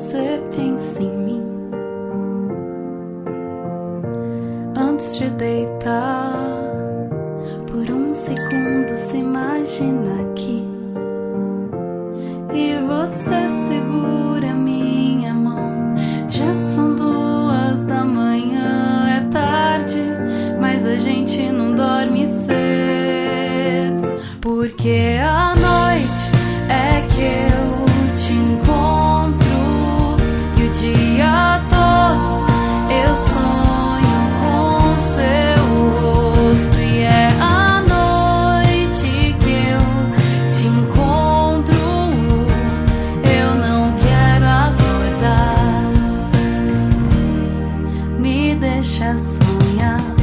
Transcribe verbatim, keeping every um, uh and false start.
você pensa em mim. Antes de deitar, por um segundo se imagina aqui, e você segura minha mão. Já são duas da manhã, é tarde, mas a gente não dorme cedo, porque a noite é que eu te encontro, e o dia todo eu sonho com seu rosto, e é a noite que eu te encontro, eu não quero acordar, me deixa sonhar.